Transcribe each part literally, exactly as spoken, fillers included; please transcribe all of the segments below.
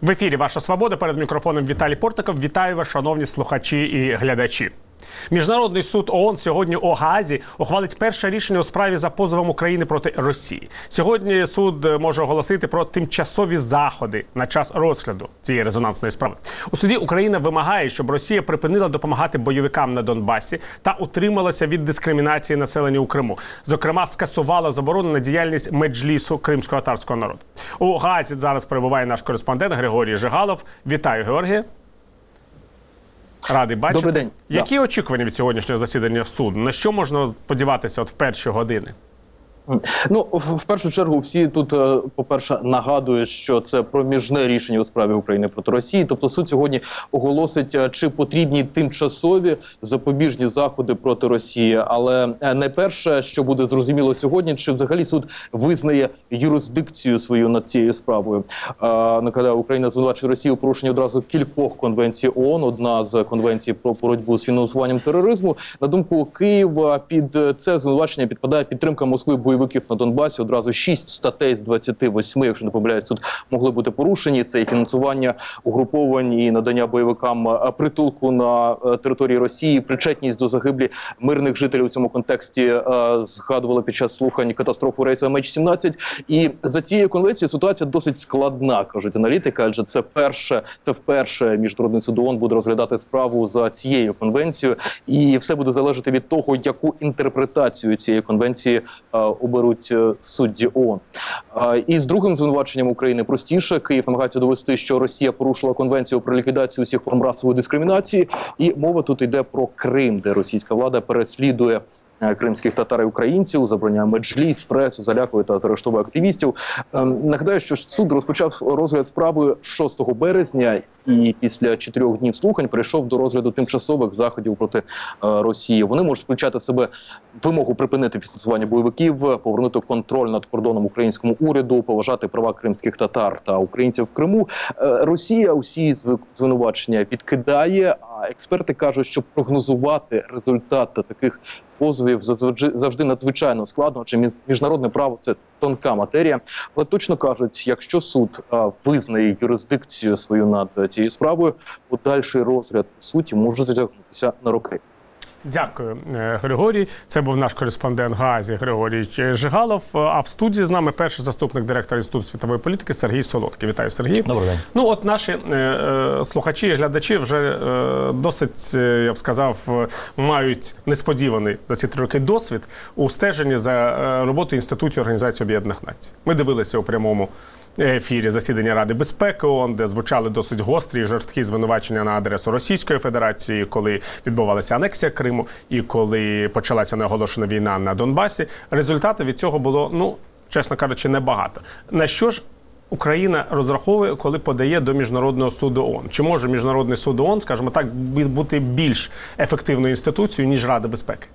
В ефірі «Ваша свобода», перед мікрофоном Віталій Портников. Вітаю вас, шановні слухачі і глядачі. Міжнародний суд ООН сьогодні у Гаазі ухвалить перше рішення у справі за позовом України проти Росії. Сьогодні суд може оголосити про тимчасові заходи на час розгляду цієї резонансної справи. У суді Україна вимагає, щоб Росія припинила допомагати бойовикам на Донбасі та утрималася від дискримінації населення у Криму. Зокрема, скасувала заборону на діяльність меджлісу кримсько-татарського народу. У Гаазі зараз перебуває наш кореспондент Григорій Жигалов. Вітаю, Георгіє. Радий бачити. Добрий день. Які да. очікування від сьогоднішнього засідання суду? На що можна сподіватися от в перші години? Ну, в першу чергу, всі тут, по-перше, нагадують, що це проміжне рішення у справі України проти Росії. Тобто суд сьогодні оголосить, чи потрібні тимчасові запобіжні заходи проти Росії. Але найперше, що буде зрозуміло сьогодні, чи взагалі суд визнає юрисдикцію свою над цією справою. Нагадаю, Україна звинувачує Росію у порушенні одразу кількох конвенцій ООН. Одна з конвенцій про боротьбу з фінансуванням тероризму. На думку Києва, під це звинувачення підпадає підтримка Москви бойовиків на Донбасі. Одразу шість статей з двадцяти восьми, якщо не помиляюсь, тут могли бути порушені. Це і фінансування угруповань, і надання бойовикам притулку на території Росії, причетність до загиблі мирних жителів у цьому контексті згадували під час слухань катастрофу рейсу Ем Ейч сімнадцять. І за цією конвенцією ситуація досить складна, кажуть аналітики, адже це перше, це вперше Міжнародний суд ООН буде розглядати справу за цією конвенцією, і все буде залежати від того, яку інтерпретацію цієї конвенції оберуть судді ООН. І з другим звинуваченням України простіше. Київ намагається довести, що Росія порушила конвенцію про ліквідацію усіх форм расової дискримінації. І мова тут йде про Крим, де російська влада переслідує кримських татар і українців, забороняє меджліс, пресу, залякує та заарештовує активістів. Нагадаю, що суд розпочав розгляд справи шостого березня і після чотирьох днів слухань перейшов до розгляду тимчасових заходів проти Росії. Вони можуть включати в себе вимогу припинити фінансування бойовиків, повернути контроль над кордоном українському уряду, поважати права кримських татар та українців в Криму. Росія усі звинувачення відкидає, а експерти кажуть, що прогнозувати результати таких позовів завжди надзвичайно складно, адже міжнародне право – це тонка матерія. Але точно кажуть, якщо суд визнає юрисдикцію свою над цією справою, подальший розгляд по суті може затягнутися на роки. Дякую, Григорій. Це був наш кореспондент в Гаазі Григорій Жигалов. А в студії з нами перший заступник директора Інституту світової політики Сергій Солодкий. Вітаю, Сергій. Добрий день. Ну от наші е, слухачі і глядачі вже е, досить, я б сказав, мають несподіваний за ці три роки досвід у стеженні за е, роботою Інституту Організації Об'єднаних Націй. Ми дивилися у прямому ефірі засідання Ради безпеки ООН, де звучали досить гострі і жорсткі звинувачення на адресу Російської Федерації, коли відбувалася анексія Криму і коли почалася неоголошена війна на Донбасі. Результати від цього було, ну, чесно кажучи, небагато. На що ж Україна розраховує, коли подає до Міжнародного суду ООН? Чи може Міжнародний суд ООН, скажімо так, бути більш ефективною інституцією, ніж Рада безпеки?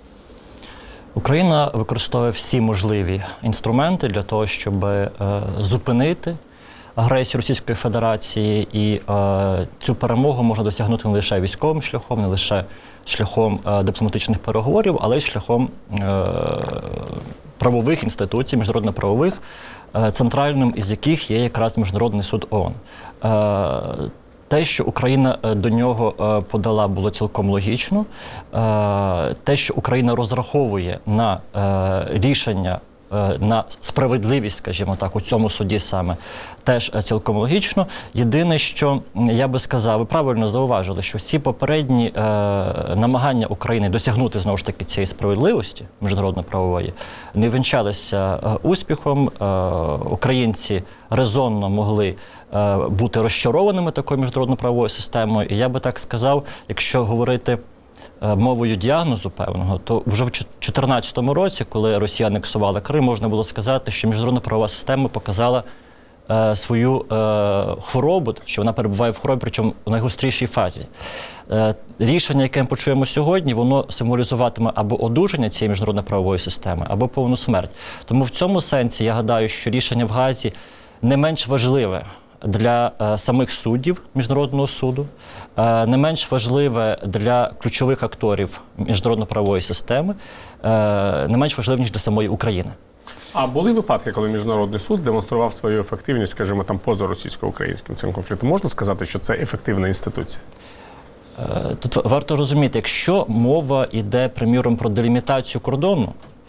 Україна використовує всі можливі інструменти для того, щоб е, зупинити агресію Російської Федерації, і е, цю перемогу можна досягнути не лише військовим шляхом, не лише шляхом е, дипломатичних переговорів, але й шляхом е, правових інституцій, міжнародно-правових, е, центральним із яких є якраз Міжнародний суд ООН. Е, Те, що Україна до нього подала, було цілком логічно. Те, що Україна розраховує на рішення, на справедливість, скажімо так, у цьому суді саме, теж цілком логічно. Єдине, що я би сказав, ви правильно зауважили, що всі попередні намагання України досягнути, знову ж таки, цієї справедливості міжнародно-правової не вінчалися успіхом. Українці резонно могли бути розчарованими такою міжнародно-правовою системою. І я би так сказав, якщо говорити мовою діагнозу певного, то вже в дві тисячі чотирнадцятому році, коли Росія анексувала Крим, можна було сказати, що міжнародно-правова система показала е, свою е, хворобу, що вона перебуває в хворобі, причому в найгострішій фазі. Е, рішення, яке ми почуємо сьогодні, воно символізуватиме або одужання цієї міжнародно-правової системи, або повну смерть. Тому в цьому сенсі я гадаю, що рішення в Гаазі не менш важливе для е, самих суддів Міжнародного суду, е, не менш важливе для ключових акторів міжнародно-правової системи, е, не менш важливе, ніж для самої України. А були випадки, коли Міжнародний суд демонстрував свою ефективність, скажімо, там поза російсько-українським цим конфліктом? Можна сказати, що це ефективна інституція? Тут варто розуміти, якщо мова йде, приміром, про делімітацію кордону,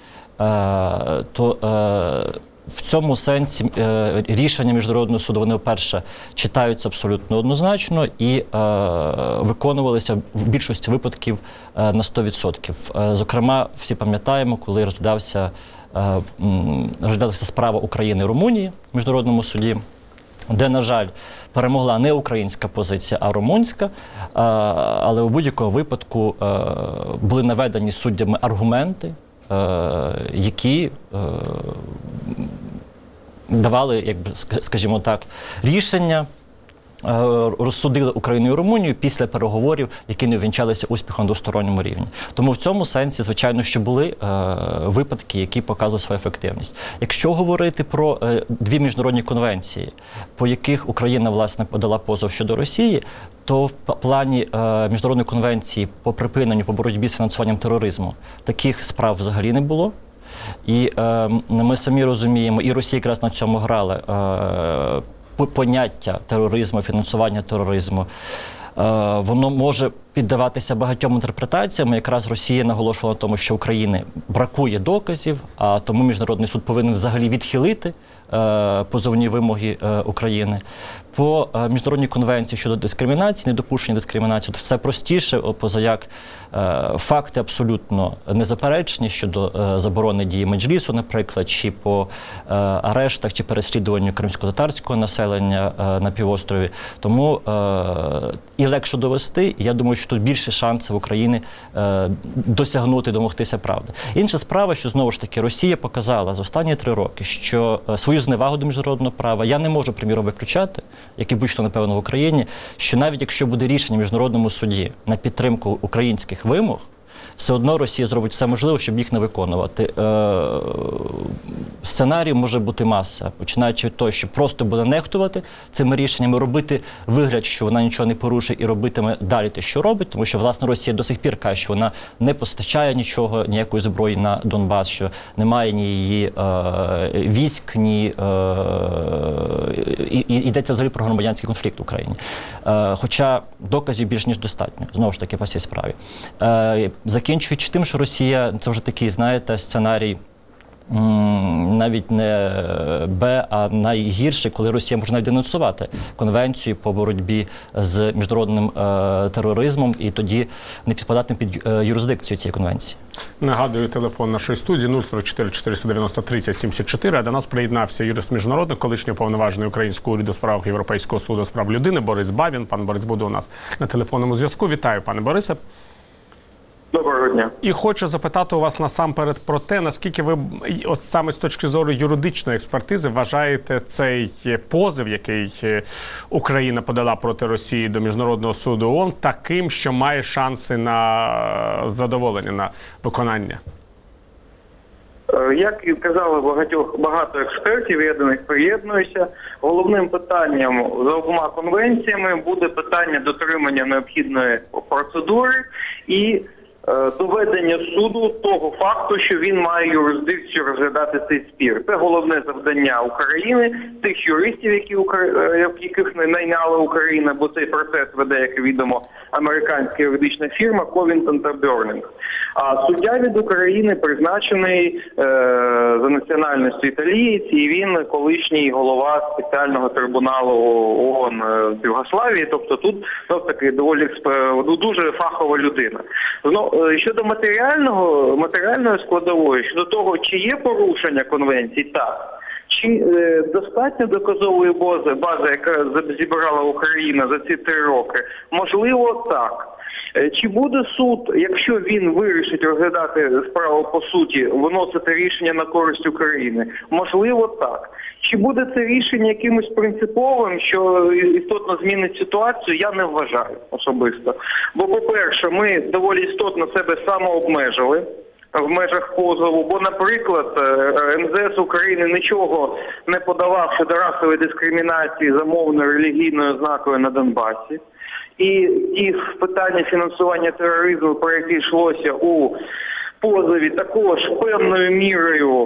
то в цьому сенсі рішення Міжнародного суду, вони, вперше, читаються абсолютно однозначно і виконувалися в більшості випадків на сто відсотків. Зокрема, всі пам'ятаємо, коли розглядався, розглядалася справа України і Румунії в Міжнародному суді, де, на жаль, перемогла не українська позиція, а румунська, але у будь-якому випадку були наведені суддями аргументи, які давали, якби, скажімо так, рішення, розсудили Україну і Румунію після переговорів, які не увінчалися успіхом на двосторонньому рівні. Тому в цьому сенсі, звичайно, що були е, випадки, які показували свою ефективність. Якщо говорити про е, дві міжнародні конвенції, по яких Україна, власне, подала позов щодо Росії, то в плані е, міжнародної конвенції по припиненню, по боротьбі з фінансуванням тероризму таких справ взагалі не було. І е, ми самі розуміємо, і Росія якраз на цьому грала, е, поняття тероризму, фінансування тероризму, воно може піддаватися багатьом інтерпретаціям. Якраз Росія наголошувала на тому, що України бракує доказів, а тому Міжнародний суд повинен взагалі відхилити позовні вимоги України. По Міжнародній конвенції щодо дискримінації, недопущення дискримінації, все простіше, позаяк факти абсолютно незаперечні щодо заборони дії Меджлісу, наприклад, чи по арештах, чи переслідуванню кримсько-татарського населення на півострові. Тому і легше довести, я думаю, що тут більше шансів України досягнути, домогтися правди. Інша справа, що, знову ж таки, Росія показала за останні три роки, що свою зневагу до міжнародного права, я не можу, приміром, виключати, як і будь-хто, напевно, в Україні, що навіть якщо буде рішення в Міжнародному суді на підтримку українських вимог, все одно Росія зробить все можливе, щоб їх не виконувати. Е, сценарій може бути маса, починаючи від того, що просто буде нехтувати цими рішеннями, робити вигляд, що вона нічого не порушує і робитиме далі те, що робить, тому що, власне, Росія до сих пір каже, що вона не постачає нічого, ніякої зброї на Донбас, що немає ні її е, військ, ні е, і, і, йдеться взагалі про громадянський конфлікт в Україні. Е, хоча доказів більш ніж достатньо, знову ж таки, по цій справі. Е, Закінчуючи тим, що Росія, це вже такий, знаєте, сценарій навіть не Б, а найгірший, коли Росія може навіть денонсувати конвенцію по боротьбі з міжнародним е, тероризмом і тоді не підпадати під е, юрисдикцію цієї конвенції. Нагадую, телефон нашої студії нуль сорок чотири чотириста дев'яносто тридцять сімдесят чотири, а до нас приєднався юрист-міжнародник, колишній уповноважений українського уряду у справах Європейського суду з прав людини Борис Бабін. Пан Борис буде у нас на телефонному зв'язку. Вітаю, пане Борисе. Доброго дня. І хочу запитати у вас насамперед про те, наскільки ви, от саме з точки зору юридичної експертизи, вважаєте цей позов, який Україна подала проти Росії до Міжнародного суду ООН, таким, що має шанси на задоволення, на виконання? Як і казали багатьох, багато експертів, я до них приєднуюся, головним питанням за обома конвенціями буде питання дотримання необхідної процедури і доведення суду того факту, що він має юрисдикцію розглядати цей спір. Це головне завдання України, тих юристів, які, яких не найняла Україна, бо цей процес веде, як відомо, американська юридична фірма Covington та Burling. А суддя від України призначений е, за національністю італієць, і він колишній голова спеціального трибуналу ООН в Югославії, тобто тут таки доволі дуже фахова людина. Ну, щодо матеріального, матеріальної складової, щодо того, чи є порушення конвенції, так. Чи е, достатньо доказової бази, бази, яка зібрала Україна за ці три роки? Можливо, так. Чи буде суд, якщо він вирішить розглядати справу по суті, виносити рішення на користь України? Можливо, так. Чи буде це рішення якимось принциповим, що істотно змінить ситуацію, я не вважаю особисто. Бо, по-перше, ми доволі істотно себе самообмежили в межах позову, бо, наприклад, ем зе ес України нічого не подавав щодо расової дискримінації за мовно-релігійною ознакою на Донбасі. І ті питання фінансування тероризму, про які йшлося у позові, також певною мірою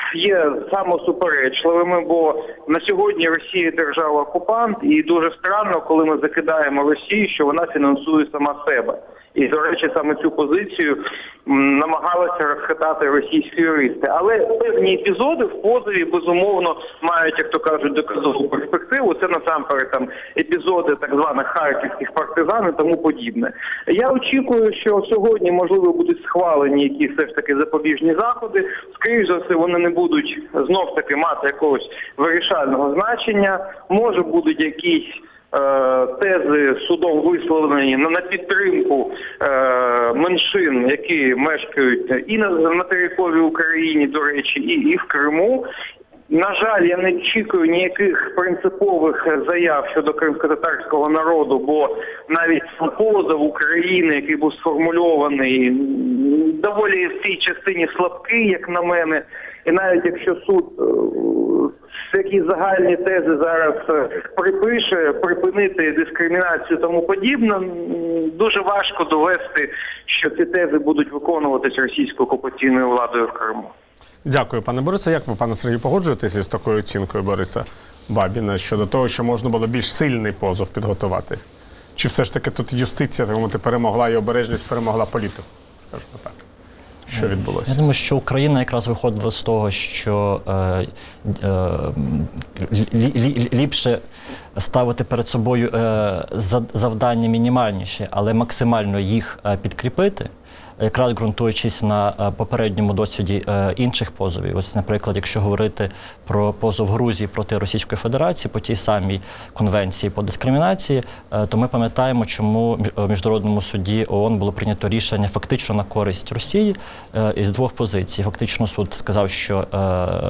є самосуперечливими, бо на сьогодні Росія держава-окупант, і дуже странно, коли ми закидаємо Росію, що вона фінансує сама себе. І, до речі, саме цю позицію м, намагалися розхитати російські юристи. Але певні епізоди в позові, безумовно, мають, як то кажуть, доказову перспективу. Це, насамперед, там, епізоди так званих харківських партизан і тому подібне. Я очікую, що сьогодні, можливо, будуть схвалені якісь все ж таки запобіжні заходи. Скоріше за все, вони не будуть знов-таки мати якогось вирішального значення. Може, будуть якісь тези судом висловлені на підтримку е, меншин, які мешкають і на материковій Україні, до речі, і, і в Криму. На жаль, я не очікую ніяких принципових заяв щодо кримськотатарського народу, бо навіть позов України, який був сформульований, доволі в цій частині слабкий, як на мене. І навіть якщо суд такі загальні тези зараз припише, припинити дискримінацію і тому подібне, дуже важко довести, що ці тези будуть виконуватись російською окупаційною владою в Криму. Дякую, пане Борисе. Як ви, пане Сергію, погоджуєтеся з такою оцінкою Бориса Бабіна щодо того, що можна було більш сильний позов підготувати? Чи все ж таки тут юстиція, так мовити, перемогла і обережність перемогла політику? Скажімо так. Що відбулося? Я думаю, що Україна якраз виходила з того, що е, е, лі, лі, ліпше ставити перед собою е, завдання мінімальніші, але максимально їх е, підкріпити, якраз ґрунтуючись на е, попередньому досвіді е, інших позовів. Ось, наприклад, якщо говорити про позов Грузії проти Російської Федерації по тій самій конвенції по дискримінації, е, то ми пам'ятаємо, чому в Міжнародному суді ООН було прийнято рішення фактично на користь Росії е, із двох позицій. Фактично суд сказав, що е,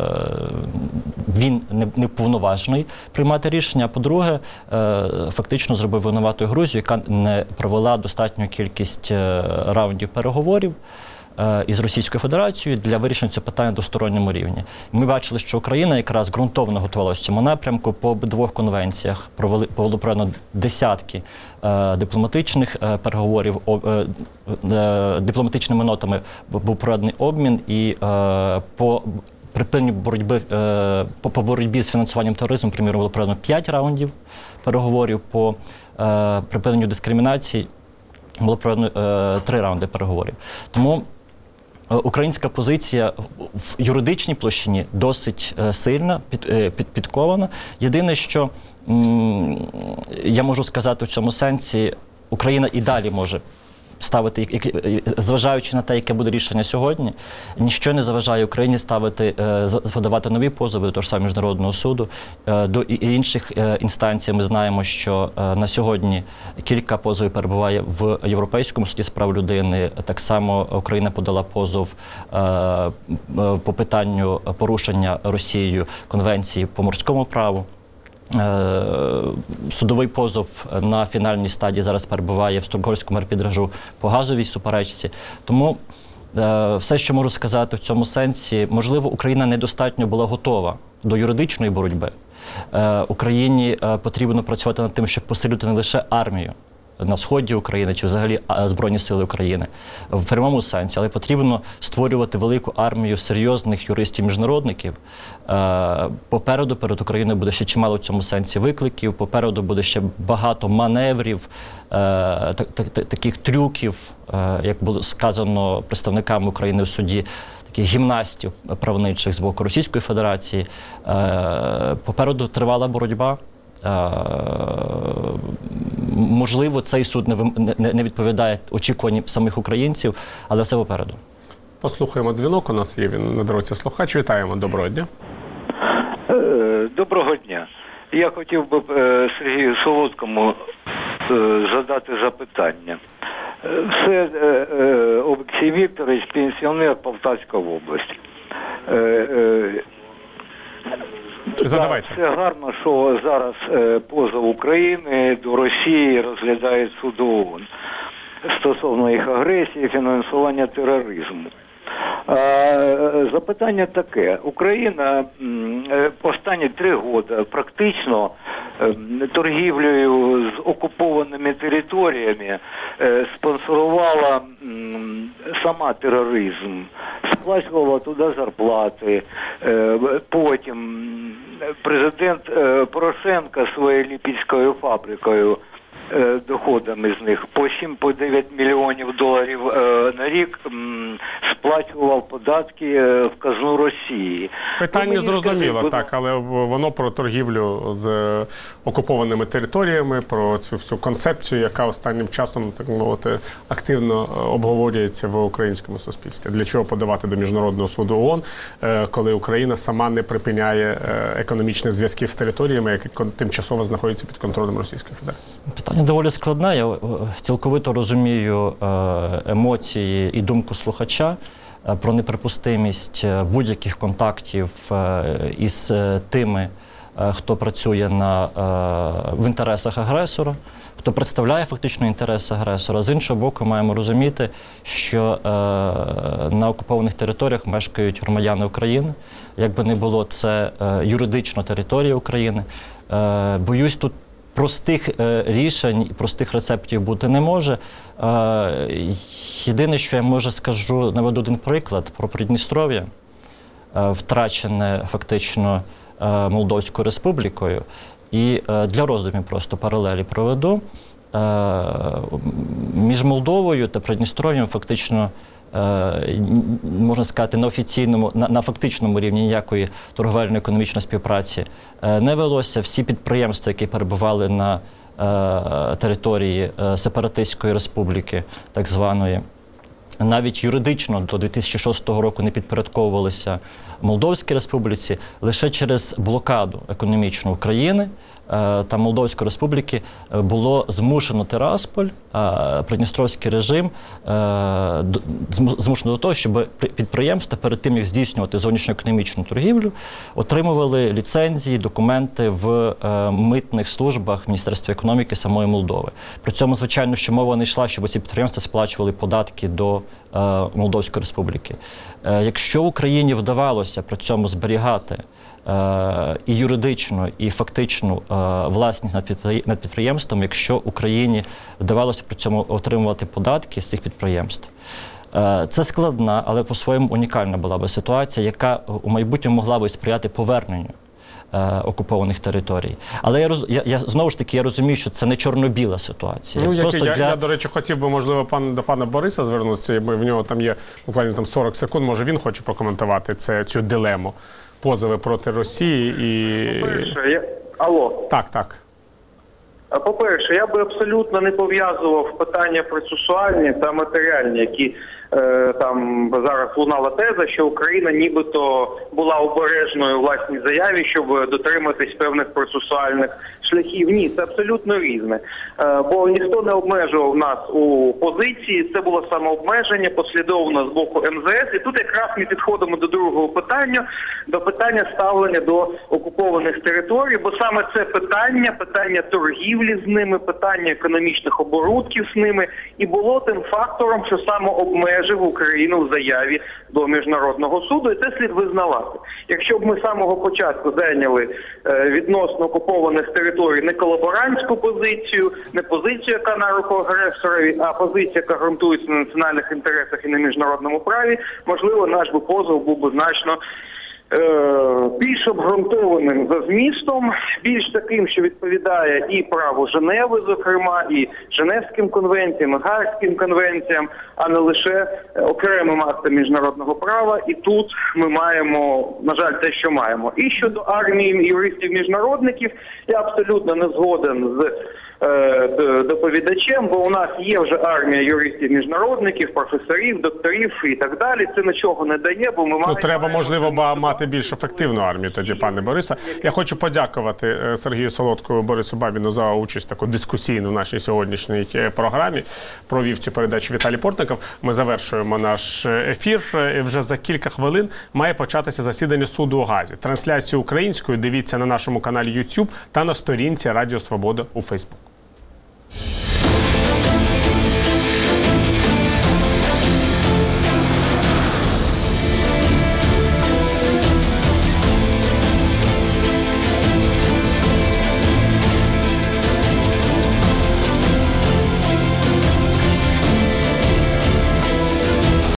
він не, не повноважений приймати рішення, а по-друге, е, фактично зробив винуватою Грузію, яка не провела достатню кількість е, раундів переговорів Говорів із Російською Федерацією для вирішення цього питання на двосторонньому рівні. Ми бачили, що Україна якраз ґрунтовно готувалася в цьому напрямку. По двох конвенціях провели, було проведено десятки е, дипломатичних е, переговорів, о, е, е, дипломатичними нотами був проведений обмін і е, по припиненню боротьби, е, по, по боротьбі з фінансуванням тероризму, приміром, було проведено п'ять раундів переговорів, по е, припиненню дискримінації було проведено е, три раунди переговорів. Тому е, українська позиція в юридичній площині досить е, сильна, під, е, під, підкована. Єдине, що м, я можу сказати в цьому сенсі, Україна і далі може ставити, зважаючи на те, яке буде рішення сьогодні, ніщо не заважає Україні ставити, подавати нові позови до того ж самого Міжнародного суду, до інших інстанцій. Ми знаємо, що на сьогодні кілька позовів перебуває в Європейському суді з прав людини. Так само Україна подала позов по питанню порушення Росією Конвенції по морському праву. Судовий позов на фінальній стадії зараз перебуває в Стокгольмському арбітражу по газовій суперечці. Тому все, що можу сказати в цьому сенсі, можливо, Україна недостатньо була готова до юридичної боротьби. Україні потрібно працювати над тим, щоб посилити не лише армію на сході України чи взагалі Збройні сили України в прямому сенсі, але потрібно створювати велику армію серйозних юристів-міжнародників. Попереду перед Україною буде ще чимало в цьому сенсі викликів, попереду буде ще багато маневрів, таких трюків, як було сказано представниками України в суді, таких гімнастів правничих з боку Російської Федерації. Попереду тривала боротьба. Можливо, цей суд не, не відповідає очікуванням самих українців, але все попереду. Послухаємо дзвінок, у нас є він на дорозі слухач. Вітаємо, доброго дня. Доброго дня. Я хотів би Сергію Солодкому задати запитання. Це Олексій Вікторович, пенсіонер Полтавської області. Задавайте. Це гарно, що зараз е, позов України до Росії розглядає суд ООН стосовно їх агресії і фінансування тероризму. Е, запитання таке. Україна е, останні три роки практично е, торгівлею з окупованими територіями е, спонсорувала е, сама тероризм, сплачувала туди зарплати, Потім президент Порошенко своєю ліпецькою фабрикою, доходами з них по сім-дев'ять мільйонів доларів на рік сплачував податки в казну Росії. Питання ну, зрозуміло, скажіть, так, але воно про торгівлю з окупованими територіями, про цю всю концепцію, яка останнім часом, так мовити, активно обговорюється в українському суспільстві. Для чого подавати до Міжнародного суду ООН, коли Україна сама не припиняє економічних зв'язків з територіями, які тимчасово знаходяться під контролем Російської Федерації? Питання доволі складне. Я цілковито розумію емоції і думку слухача про неприпустимість будь-яких контактів із тими, хто працює на, в інтересах агресора, хто представляє фактично інтереси агресора. З іншого боку, маємо розуміти, що на окупованих територіях мешкають громадяни України. Якби не було, це юридично територія України. Боюсь, тут простих е, рішень, простих рецептів бути не може. Е, єдине, що я, може, скажу, наведу один приклад про Придністров'я, е, втрачене фактично е, Молдовською республікою. І е, для роздумів просто паралелі проведу. Е, між Молдовою та Придністров'ям фактично, можна сказати, на офіційному, на, на фактичному рівні ніякої торговельно-економічної співпраці не велося. Всі підприємства, які перебували на е, території е, Сепаратистської республіки, так званої, навіть юридично до дві тисячі шостого року не підпорядковувалися Молдовській республіці. Лише через блокаду економічну України та Молдовської республіки було змушено Тирасполь, придністровський режим, змушено до того, щоб підприємства перед тим, як здійснювати зовнішньоекономічну торгівлю, отримували ліцензії, документи в митних службах в Міністерстві економіки самої Молдови. При цьому, звичайно, що мова не йшла, щоб ці підприємства сплачували податки до Молдовської республіки. Якщо Україні вдавалося при цьому зберігати і юридичну, і фактичну власність над підприємством, якщо Україні вдавалося при цьому отримувати податки з цих підприємств. Це складна, але по-своєму унікальна була би ситуація, яка у майбутньому могла би сприяти поверненню окупованих територій. Але я, я, я знову ж таки я розумію, що це не чорно-біла ситуація. Ну, Просто я, для... я, до речі, хотів би, можливо, пан, до пана Бориса звернутися, бо в нього там є буквально там сорок секунд, може він хоче прокоментувати це, цю дилему. Позови проти Росії і... По-перше, я... Алло. Так, так. По-перше, я би абсолютно не пов'язував питання процесуальні та матеріальні, які е, там зараз лунала теза, що Україна нібито була обережною у власній заяві, щоб дотриматись певних процесуальних шляхів. Ні, це абсолютно різне. Е, бо ніхто не обмежував нас у позиції, це було самообмеження послідовно з боку ем зе ес. І тут якраз ми підходимо до другого питання, до питання ставлення до окупованих територій, бо саме це питання, питання торгівлі з ними, питання економічних оборудків з ними і було тим фактором, що самообмежив Україну в заяві до Міжнародного суду, і це слід визнавати. Якщо б ми з самого початку зайняли е, відносно окупованих територій не колаборантську позицію, не позицію, яка на руку агресорові, а позицію, яка ґрунтується на національних інтересах і на міжнародному праві, можливо, наш би позов був би значно більш обґрунтованим за змістом, більш таким, що відповідає і праву Женеви, зокрема, і Женевським конвенціям, і Гаагським конвенціям, а не лише окремим актам міжнародного права. І тут ми маємо, на жаль, те, що маємо. І щодо армії юристів-міжнародників, я абсолютно не згоден з доповідачем, бо у нас є вже армія юристів-міжнародників, професорів, докторів і так далі. Це нічого не дає, бо ми маємо... Ну, треба, можливо, мати більш ефективну армію тоді, пане Борисе. Я хочу подякувати Сергію Солодкову, Борису Бабіну за участь таку дискусійну в нашій сьогоднішній програмі. Провів цю передачу Віталій Портников. Ми завершуємо наш ефір. Вже за кілька хвилин має початися засідання суду у Гаазі. Трансляцію українською дивіться на нашому каналі YouTube та на сторінці Радіо Свобода у Фейсбук.